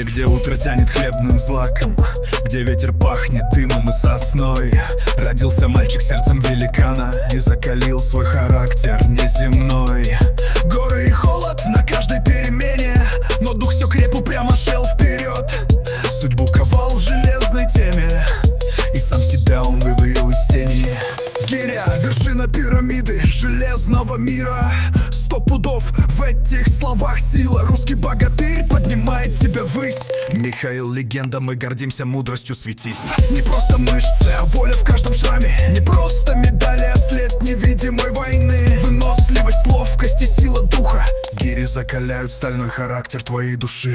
Где утро тянет хлебным злаком, где ветер пахнет дымом и сосной. Родился мальчик сердцем великана и закалил свой характер неземной. Горы и холод на каждой перемене, но дух все креп упрямо шел вперед. Судьбу ковал в железной теме, и сам себя он вывел из тени. Гиря, вершина пирамиды железного мира. 100 пудов в этих словах сила. Русский богатырь поднимает тебя ввысь. Михаил легенда, мы гордимся мудростью, светись. Не просто мышцы, а воля в каждом шраме. Не просто медали, а след невидимой войны. Выносливость, ловкость и сила духа. Гири закаляют стальной характер твоей души.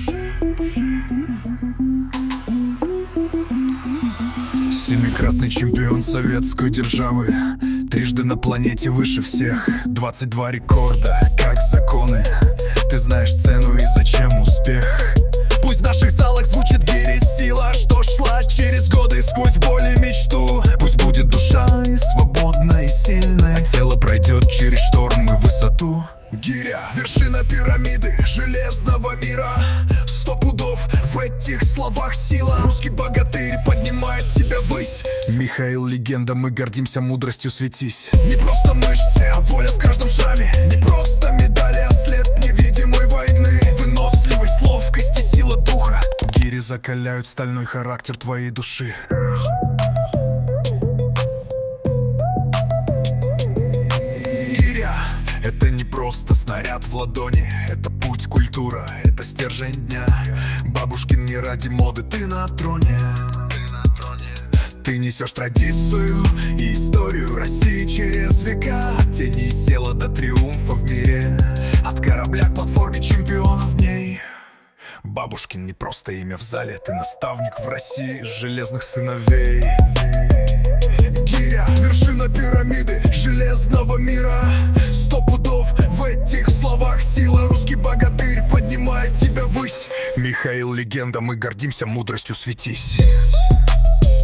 Семикратный чемпион советской державы, трижды на планете выше всех. 22 рекорда, как законы. Ты знаешь цену и зачем успех. Пусть в наших залах звучит гири сила, что шла через годы сквозь боль и мечту. Пусть будет душа и свободна, и сильная, а тело пройдет через шторм и высоту. Гиря, вершина пирамиды железного мира. 100 пудов в этих словах сила. Русский богатырь поднимает тебя ввысь. Михаил легенда, мы гордимся мудростью, светись. Не просто мышцы, а воля в каждом шраме. Не просто медали, а след невидимой войны. Выносливость, ловкость и сила духа. Гири закаляют стальной характер твоей души. Это не просто снаряд в ладони, это путь, культура, это стержень дня. Бабушкин не ради моды, ты на троне. Ты несешь традицию и историю России через века. От тени села до триумфа в мире, от корабля к платформе чемпионов в ней. Бабушкин не просто имя в зале, ты наставник в России железных сыновей. Гиря, вершина пирамиды железного мира. 100 пудов в этих словах сила. Русский богатырь поднимает тебя ввысь. Михаил легенда, мы гордимся мудростью, светись.